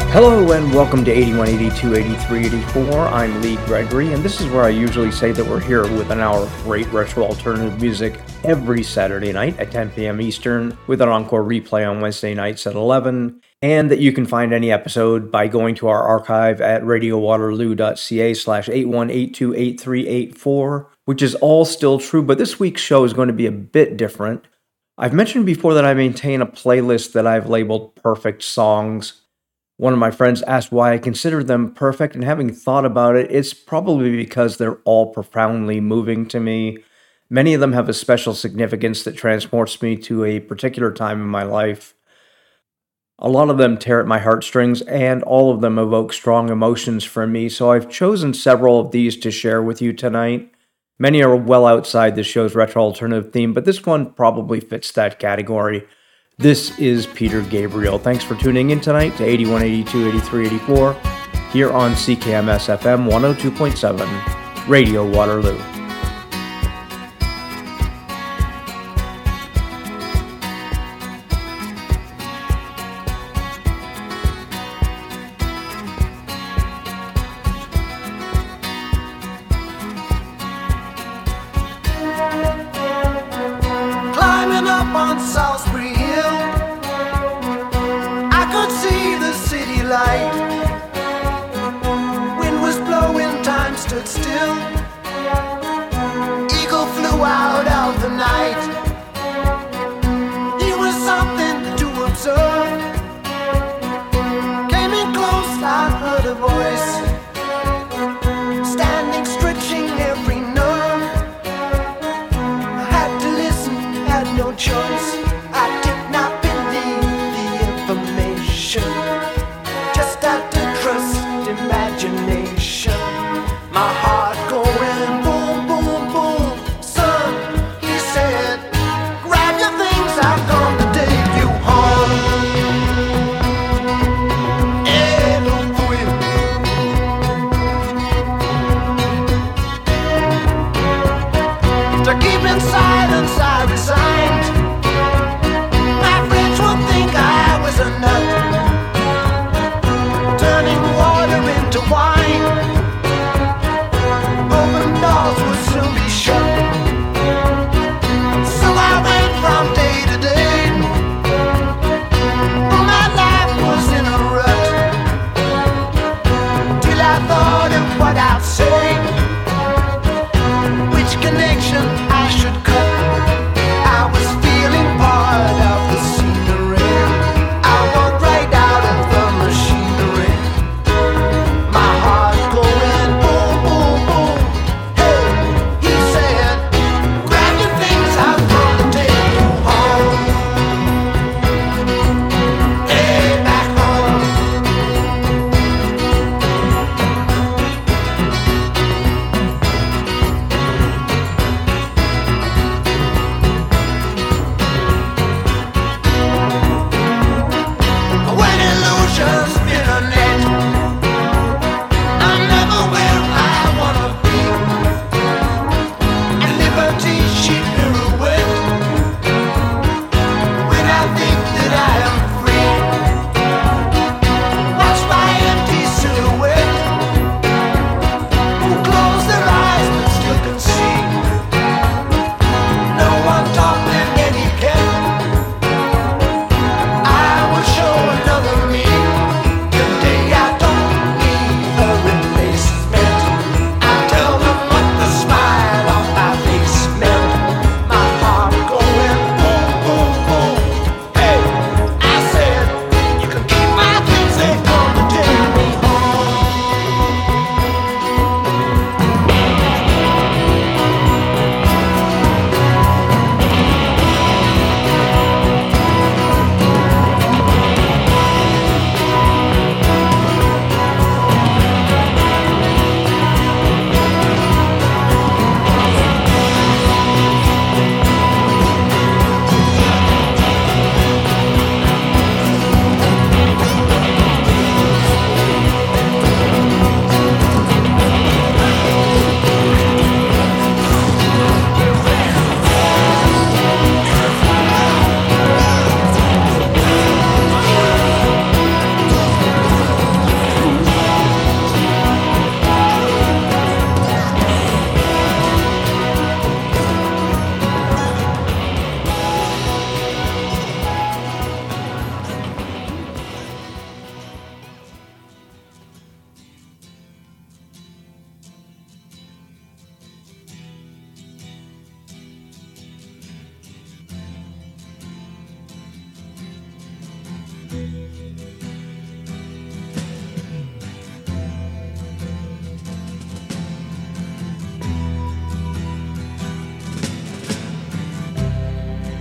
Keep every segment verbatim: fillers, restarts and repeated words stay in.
Hello and welcome to eighty-one, eighty-two, eighty-three, eighty-four. I'm Lee Gregory, and this is where I usually say that we're here with an hour of great retro alternative music every Saturday night at ten p.m. Eastern, with an encore replay on Wednesday nights at eleven, and that you can find any episode by going to our archive at radiowaterloo.ca slash eight one eight two eight three eight four, which is all still true, but this week's show is going to be a bit different. I've mentioned before that I maintain a playlist that I've labeled Perfect Songs. One of my friends asked why I consider them perfect, and having thought about it, it's probably because they're all profoundly moving to me. Many of them have a special significance that transports me to a particular time in my life. A lot of them tear at my heartstrings, and all of them evoke strong emotions from me, so I've chosen several of these to share with you tonight. Many are well outside the show's retro alternative theme, but this one probably fits that category. This is Peter Gabriel. Thanks for tuning in tonight to eighty-one, eighty-two, eighty-three, eighty-four here on C K M S F M one oh two point seven, Radio Waterloo. Climbing up on Salisbury Hill, I could see the city light. Wind was blowing, time stood still. Eagle flew out of the night. He was something to observe. Came in close, I heard a voice, standing, stretching every nerve. I had to listen, had no choice. I did not believe the information, just had to trust imagination. My heart going boom, boom, boom. Son, he said, grab your things, I've come to take you home. Eh, don't fool you.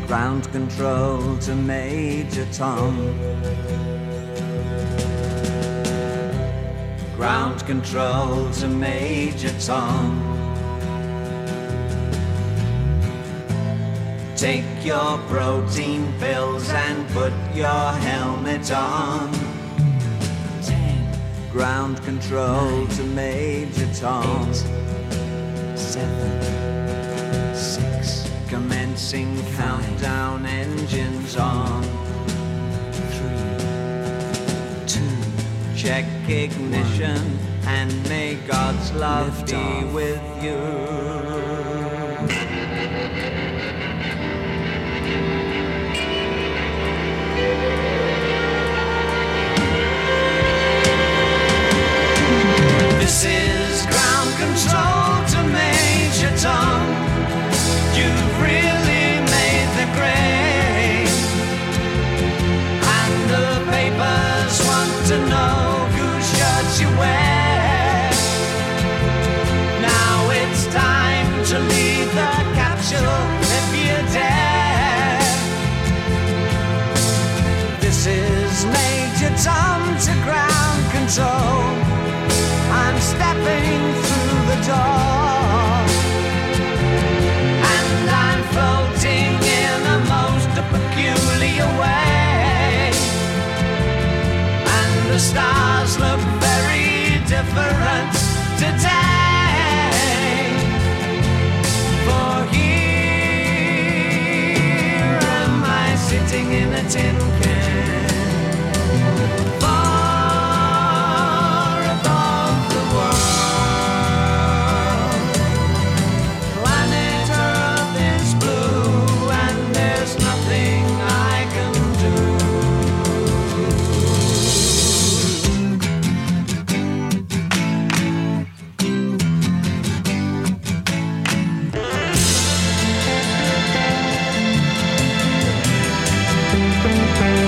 Ground control to Major Tom. Ground control to Major Tom. Take your protein pills and put your helmet on. Ten. Ground control Nine. To Major Tom. Eight. Seven. Six. Commencing Five. Countdown, engines on. Three. Two. Check ignition One. And may God's love Lift be off. With you. This is ground control to Major Tom. You've really made the grade, and the papers want to know whose shirts you wear. Now it's time to leave the capsule if you dare. This is Major Tom to ground control. I'm stepping through the door, and I'm floating in a most peculiar way, and the stars look very different today. For here am I sitting in a tin can. Thank you.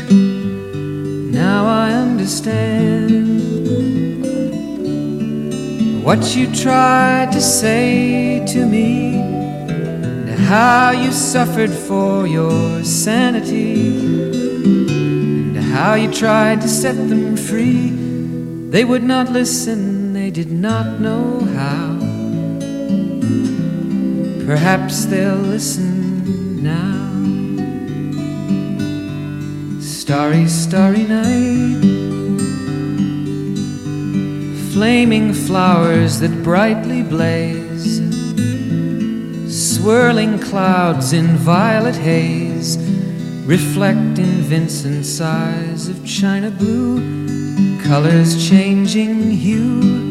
understand what you tried to say to me, and how you suffered for your sanity, and how you tried to set them free. They would not listen, they did not know how. Perhaps they'll listen now. Starry, starry night, flaming flowers that brightly blaze, swirling clouds in violet haze, reflect in Vincent's eyes of china blue, colors changing hue.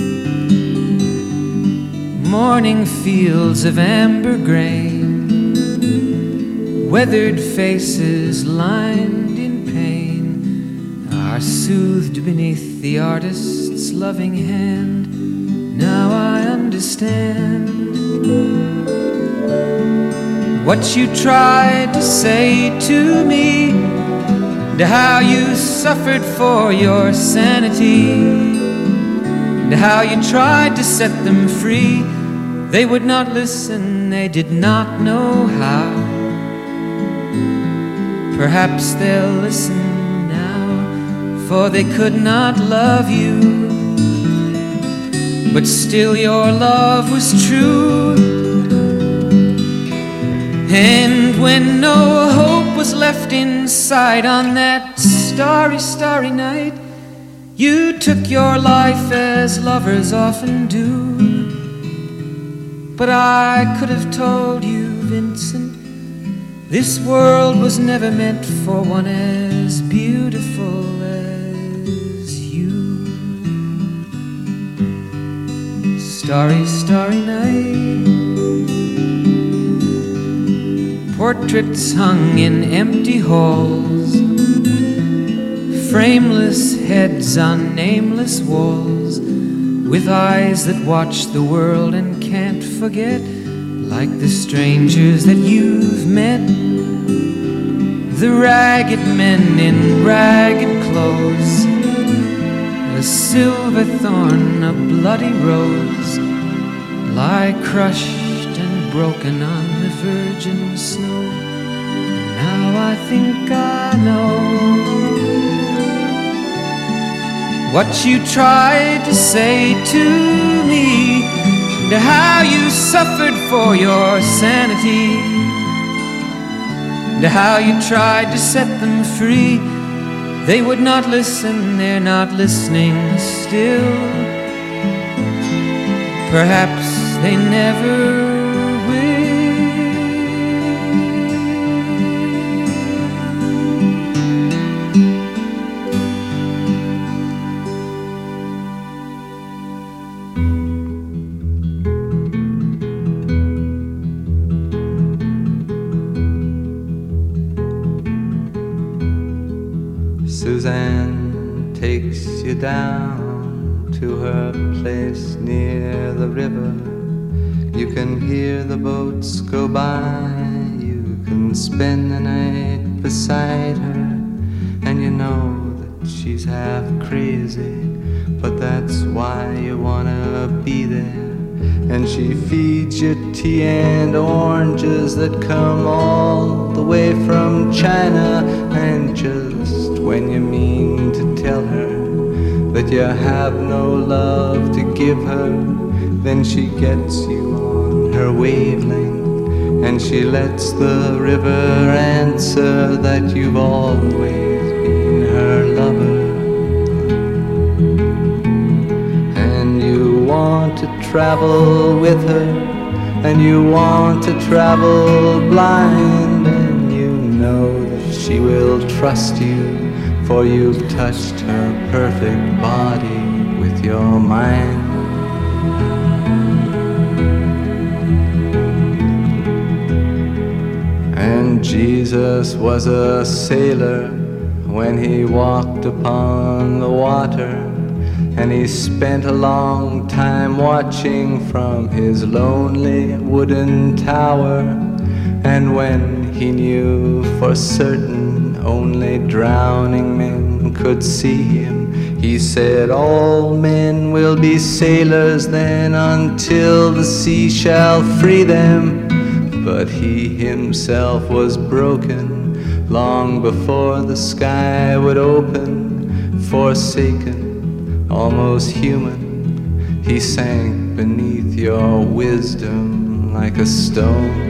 Morning fields of amber grain, weathered faces lined in pain, are soothed beneath the artist's loving hand. Now I understand what you tried to say to me, and how you suffered for your sanity, and how you tried to set them free. They would not listen, they did not know how. Perhaps they'll listen now, for they could not love you, but still your love was true. And when no hope was left inside on that starry, starry night, you took your life as lovers often do. But I could have told you, Vincent, this world was never meant for one as beautiful as you. Starry, starry night, portraits hung in empty halls, frameless heads on nameless walls, with eyes that watch the world and can't forget, like the strangers that you've met, the ragged men in ragged clothes, a silver thorn, a bloody rose, lie crushed and broken on the virgin snow. Now I think I know what you tried to say to me, and how you suffered for your sanity, and how you tried to set them free. They would not listen, they're not listening still. Perhaps they never Suzanne takes you down to her place near the river. You can hear the boats go by, you can spend the night beside her, and you know that she's half crazy, but that's why you wanna be there. And she feeds you tea and oranges that come all the way from China, and just when you mean to tell her that you have no love to give her, then she gets you on her wavelength, and she lets the river answer that you've always been her lover. And you want to travel with her, and you want to travel blind, and you know that she will trust you, for you've touched her perfect body with your mind. And Jesus was a sailor when he walked upon the water, and he spent a long time watching from his lonely wooden tower. And when he knew for certain only drowning men could see him. He said, all men will be sailors then until the sea shall free them. But he himself was broken long before the sky would open. Forsaken, almost human, he sank beneath your wisdom like a stone.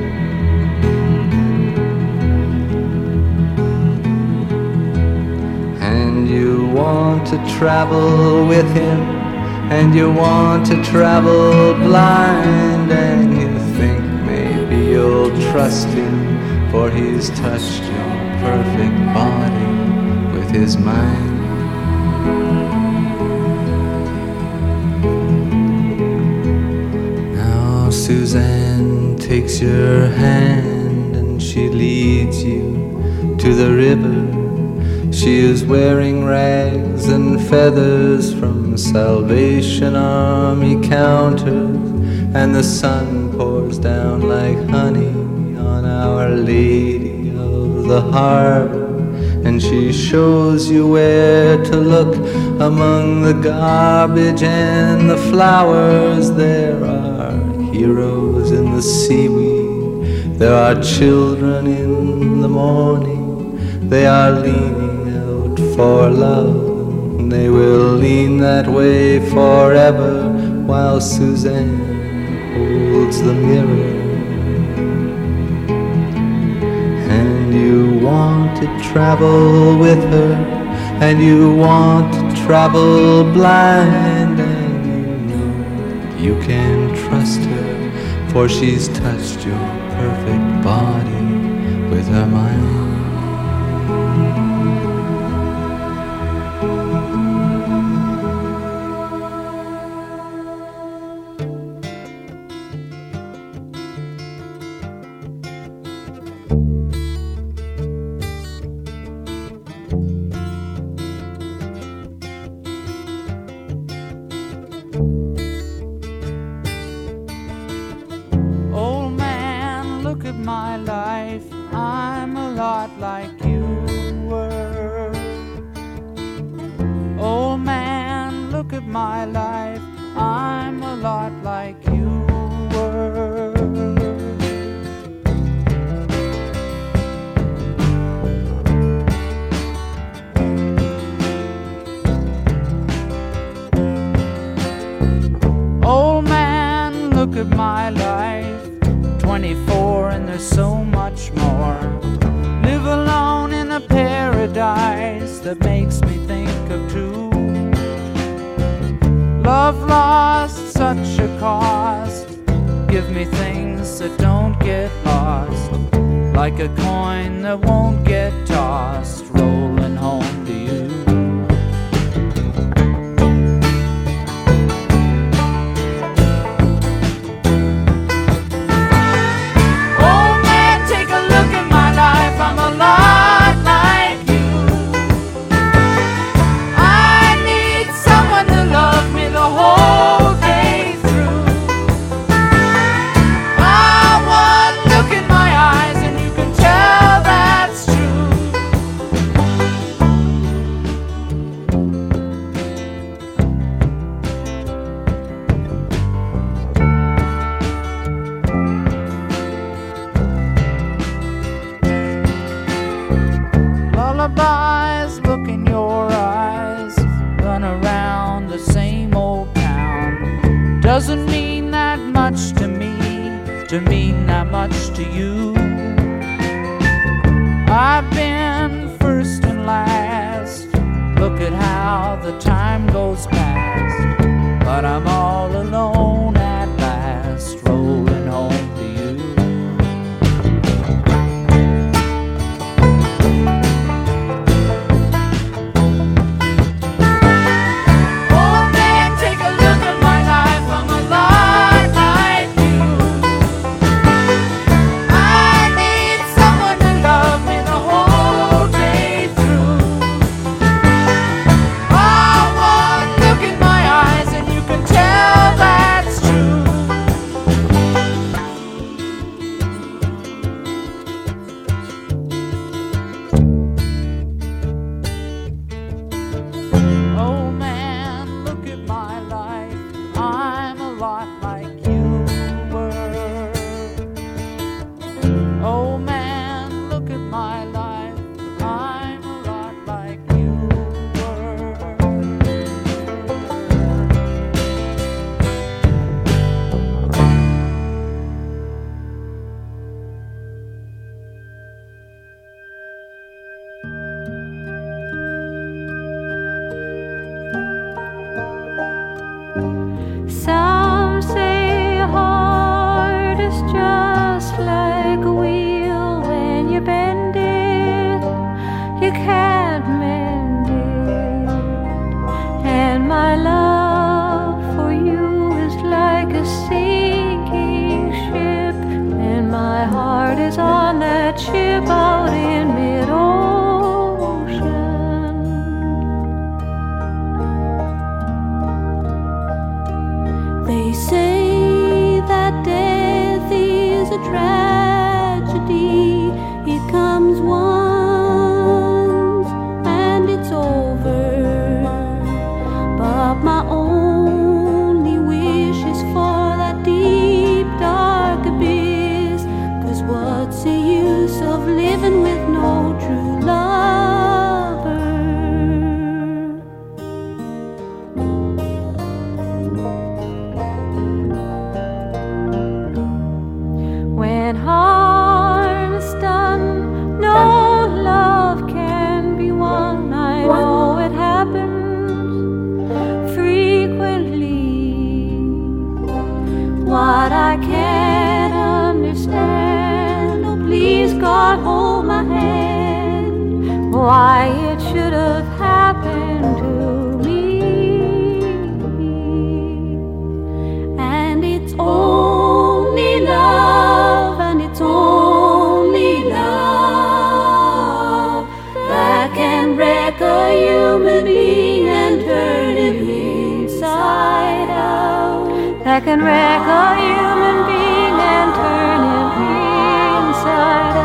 And you want to travel with him, and you want to travel blind, and you think maybe you'll trust him, for he's touched your perfect body with his mind. Now Suzanne takes your hand and she leads you to the river. She is wearing rags and feathers from Salvation Army counters, and the sun pours down like honey on Our Lady of the Harbor. And she shows you where to look among the garbage and the flowers. There are heroes in the seaweed, there are children in the morning. They are leaning for love, they will lean that way forever, while Suzanne holds the mirror. And you want to travel with her, and you want to travel blind, and you know you can trust her, for she's touched your perfect body with her mind. Doesn't mean that much to me, to mean that much to you. I've been first and last, look at how the time goes past. But I'm all alone at last, rolling home to you. Oh man, take a look at my life, I'm a lot like you. I need someone to love me the whole day through. Oh, one look in my eyes and you can tell that They say that death is a tragedy. It comes once and it's over. But my only wish is for that deep, dark abyss. 'Cause what's the use of living with no true lover? When harm is done, no love can be won. I know it happens frequently. What I can't understand, oh please God hold my hand, why it should have happened to me. And it's only love, and it's only love that can wreck a human being and turn him inside out. That can wreck a human being and turn him inside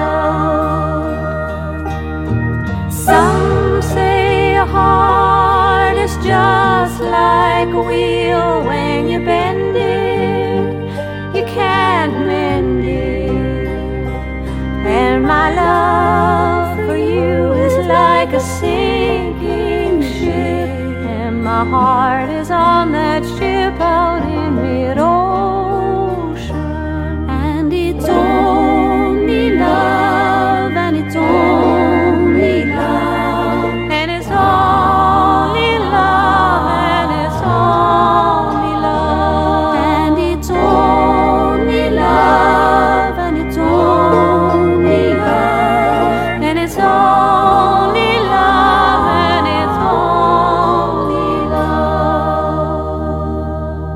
out. Some say a heart is just like a wheel. When you bend it, you can't mend it. And my love for you is like a sinking ship, and my heart is on that ship out in mid-ocean. And it's only love, and it's only love, and it's only love, and it's only love, and it's only love, and it's only love, and it's only love, and it's only love.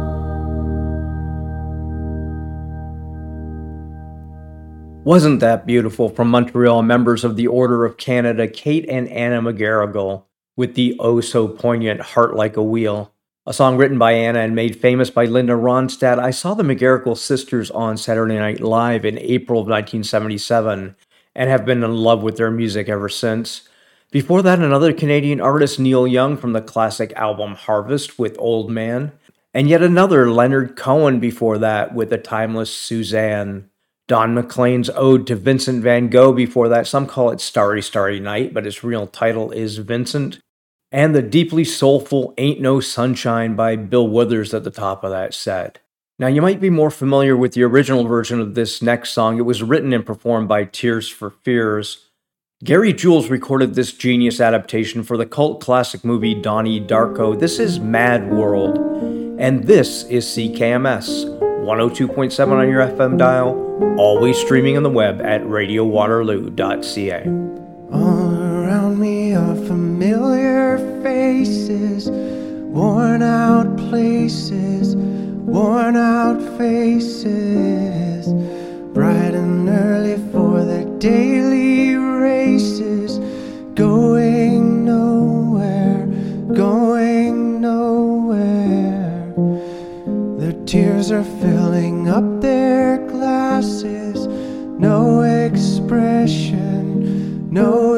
Wasn't that beautiful from Montreal members of the Order of Canada, Kate and Anna McGarrigle, with the oh-so-poignant Heart Like a Wheel, a song written by Anna and made famous by Linda Ronstadt. I saw the McGarrigle sisters on Saturday Night Live in April of nineteen seventy-seven and have been in love with their music ever since. Before that, another Canadian artist, Neil Young, from the classic album Harvest with Old Man, and yet another, Leonard Cohen, before that with the timeless Suzanne. Don McLean's Ode to Vincent van Gogh before that. Some call it Starry, Starry Night, but its real title is Vincent. And the deeply soulful Ain't No Sunshine by Bill Withers at the top of that set. Now, you might be more familiar with the original version of this next song. It was written and performed by Tears for Fears. Gary Jules recorded this genius adaptation for the cult classic movie Donnie Darko. This is Mad World, and this is C K M S. one oh two point seven on your F M dial, always streaming on the web at radio waterloo dot c a. All around me are familiar faces, worn out places, worn out faces, bright and early for their daily races, going nowhere, going nowhere. Their tears are filling up their glasses, no expression, no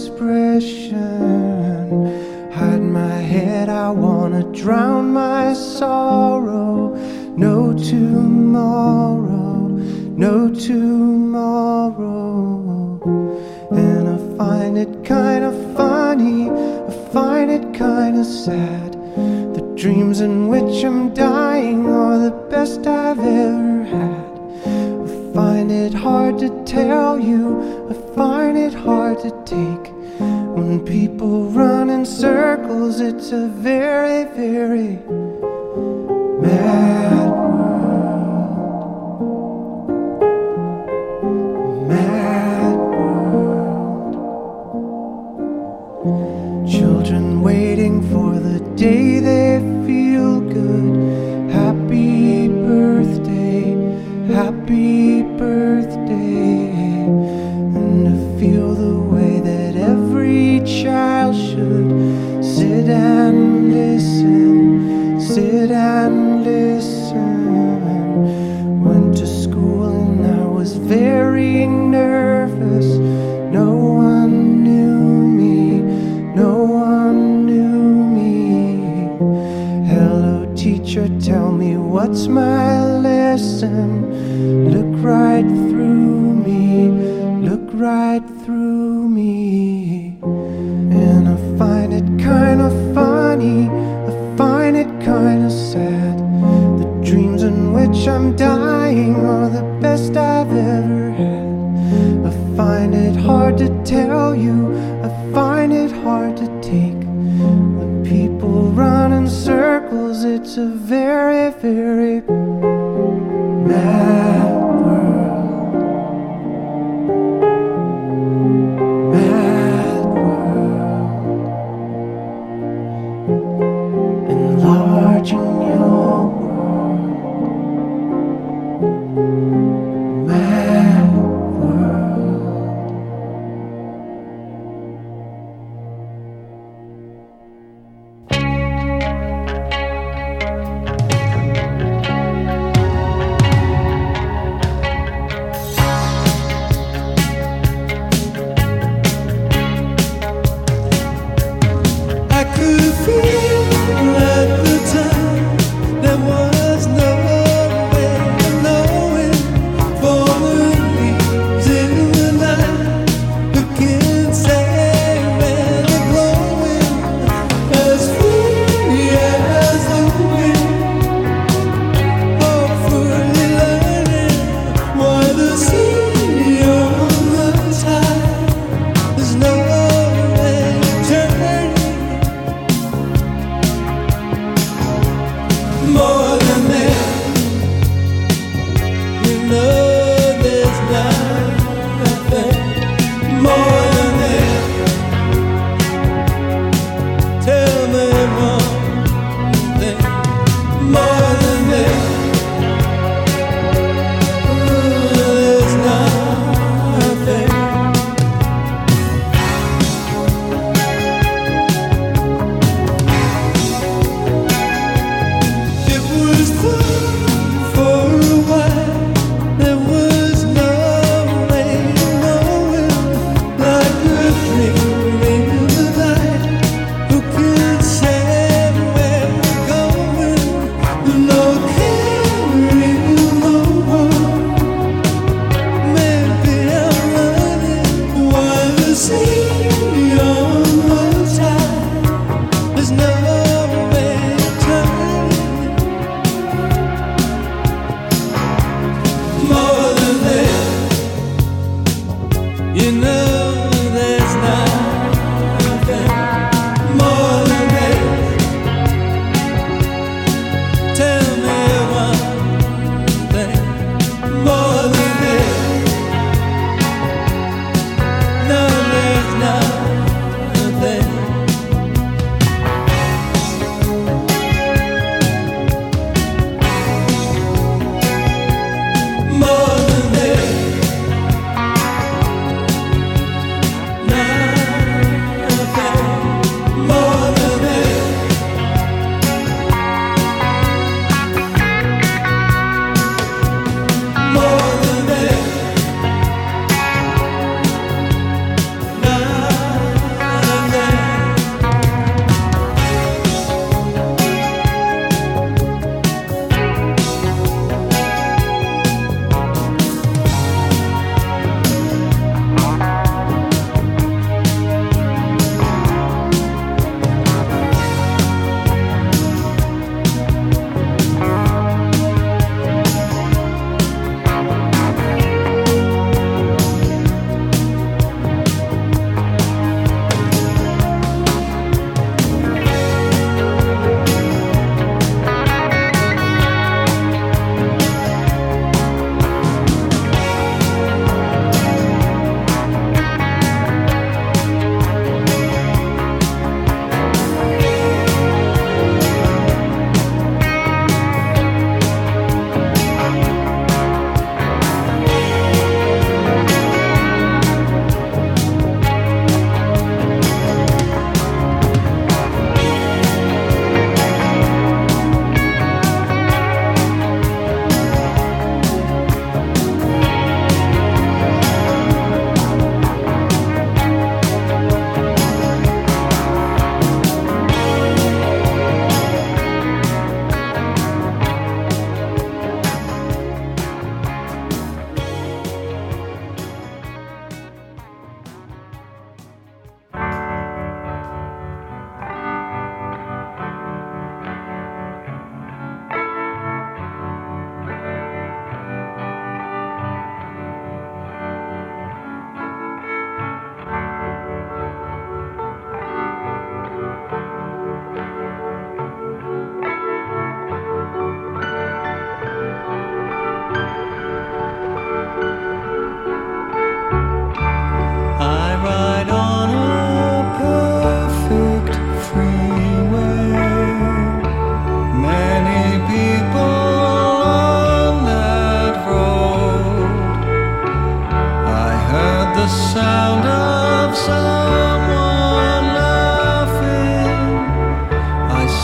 expression. Hide my head, I wanna drown my sorrow. No tomorrow, no tomorrow. And I find it kinda funny, I find it kinda sad. The dreams in which I'm dying are the best I've ever had. I find it hard to tell you, I find it hard to take. When people run in circles, it's a very, very mad world. Mad world. Children waiting for the day they feel good. Happy birthday, happy birthday. And to feel the way that every child should sit and listen, sit and listen. future, tell me what's my lesson. Look right through me, look right through me. And I find it kind of funny, I find it kind of sad. The dreams in which I'm dying are the best I've ever had. I find it hard to tell you, I find it hard to take. When people run in circles, it's a very, very mad world. Mad world. Enlarging your world. Mad world. I could feel at the time there was no way of knowing. For the leaves in the night who can say where they're blowing, as free as the wind, hopefully learning why the sea on the tide. There's no way turning. More than that, you know there's nothing more than that. Tell me one thing more than that. Ooh, there's nothing. It was fun for a while. There was no way of knowing, like a dream in the night. Who can say where we're going? No caring, no one. Maybe I'm running while the sea on the tide. There's no way turning. More than that, you know there's nothing more than that. Tell me one thing more than that. No, there's nothing.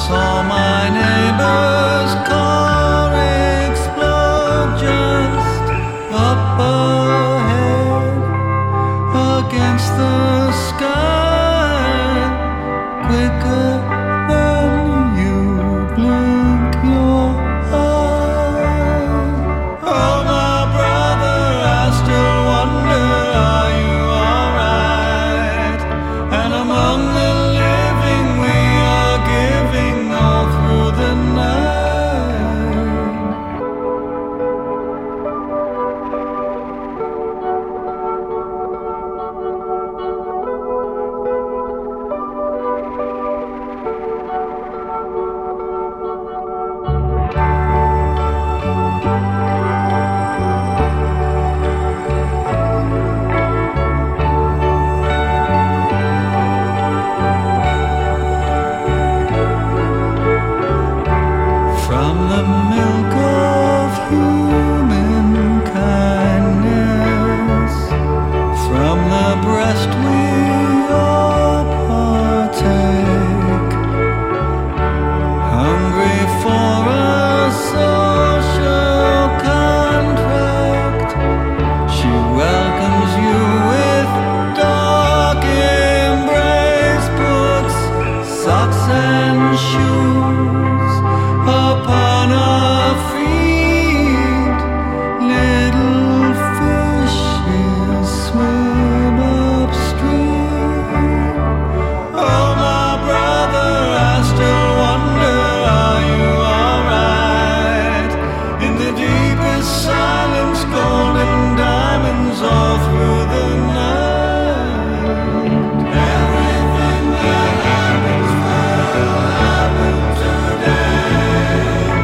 saw my neighbor's car explode just up ahead against the sky, quicker than you blink your eye. Oh, my brother, I still wonder, are you alright? And among the living we are giving all through the night. From the milk of human kindness, from the breast we all partake, hungry for a social contract, she welcomes you with dark embrace, puts socks and shoes upon our feet. Little fishes swim upstream. Oh, my brother, I still wonder, are you alright? In the deepest silence, golden diamonds all through the night. Everything that happens will happen today.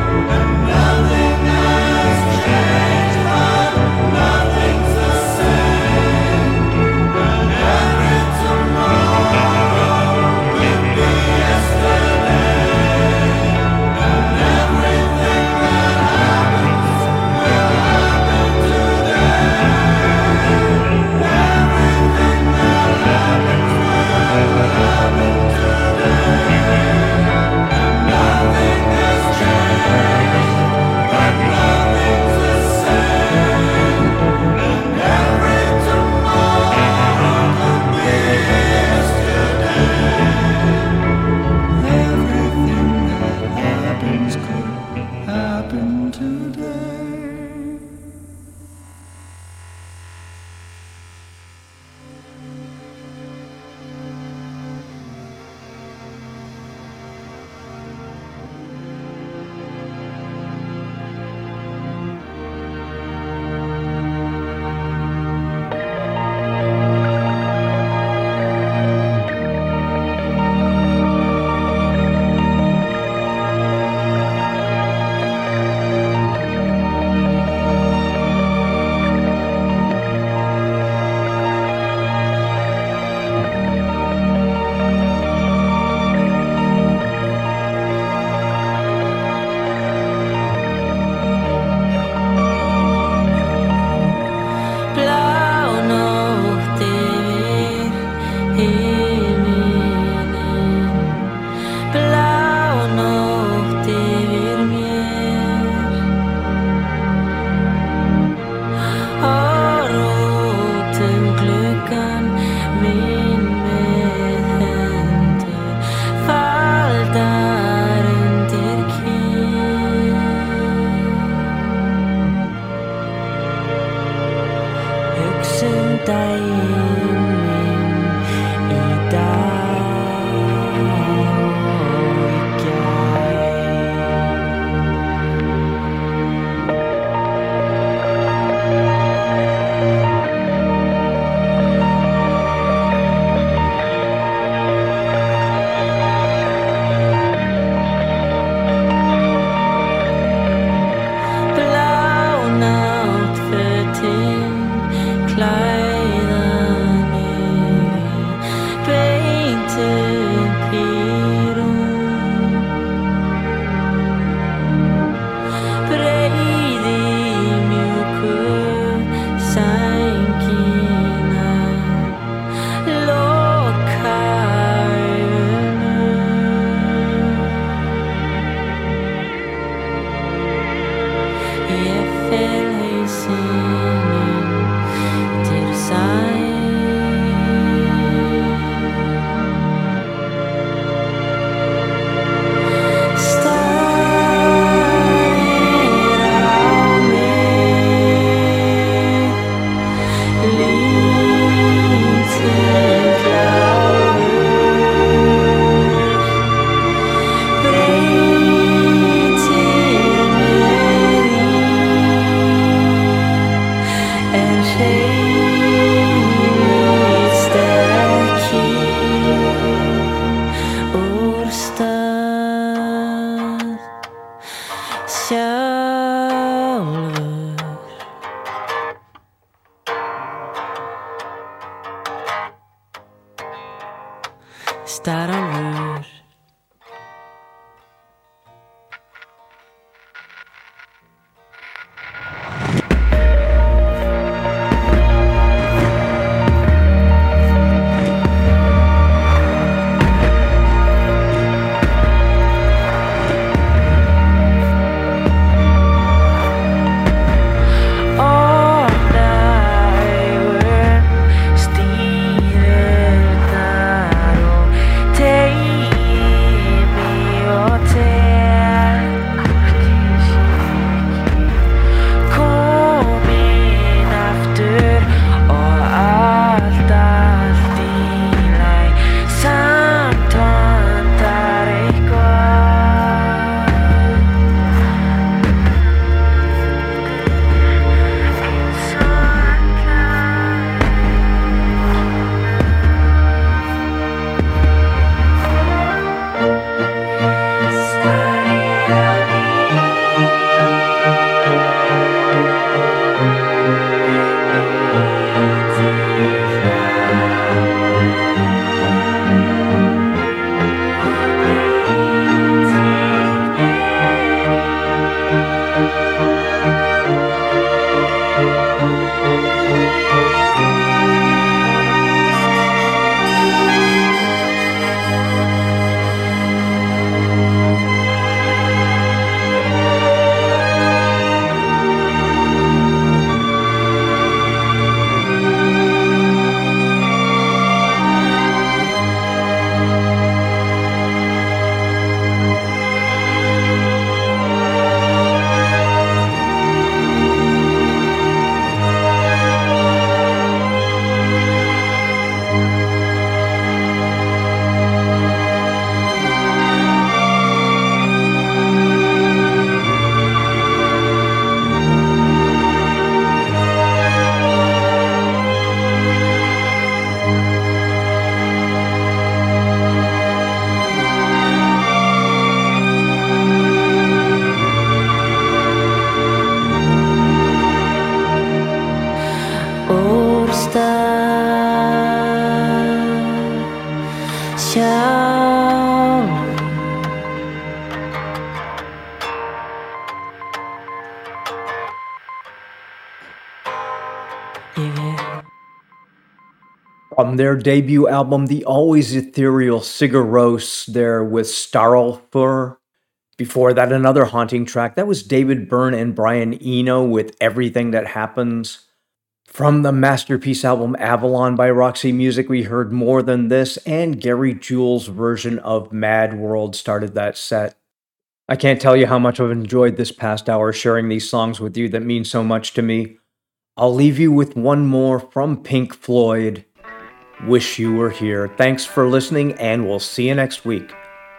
From their debut album, the always ethereal Sigur Rós, there with Starlfur. Before that, another haunting track. That was David Byrne and Brian Eno with Everything That Happens. From the masterpiece album Avalon by Roxy Music, we heard More Than This, and Gary Jules' version of Mad World started that set. I can't tell you how much I've enjoyed this past hour sharing these songs with you that mean so much to me. I'll leave you with one more from Pink Floyd, Wish You Were Here. Thanks for listening, and we'll see you next week.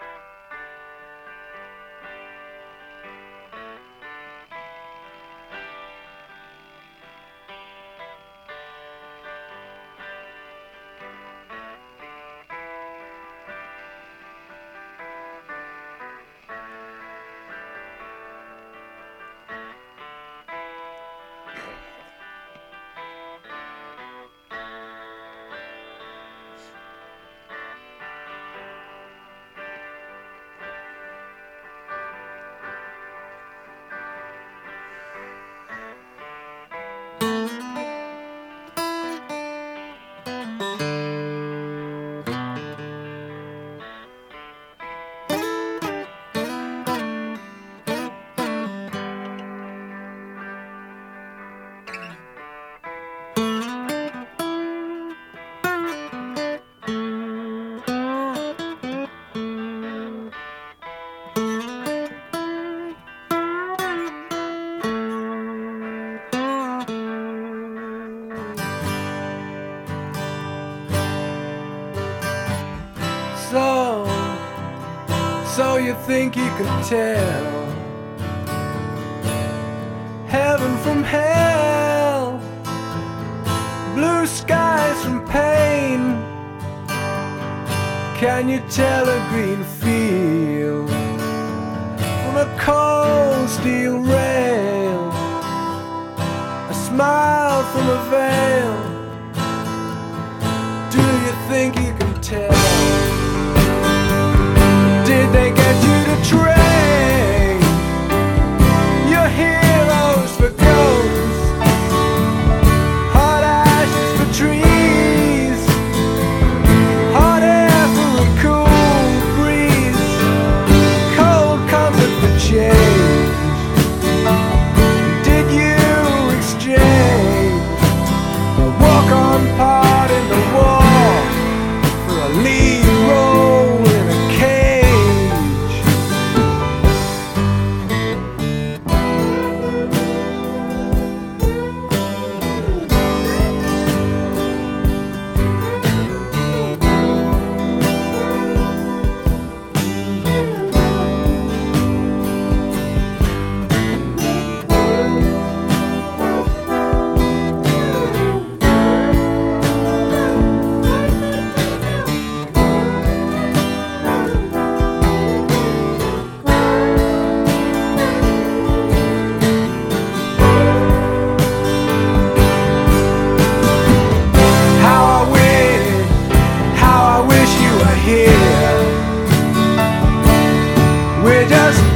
So, so you think you can tell heaven from hell, blue skies from pain? Can you tell a green field from a cold steel rail, a smile from a veil? Do you think you can tell? Did they get you to trade your heroes for ghosts, hot ashes for trees, hot air for a cool breeze, cold comfort for change? Did you exchange a walk-on part in the war for a lead role in a cage? We're just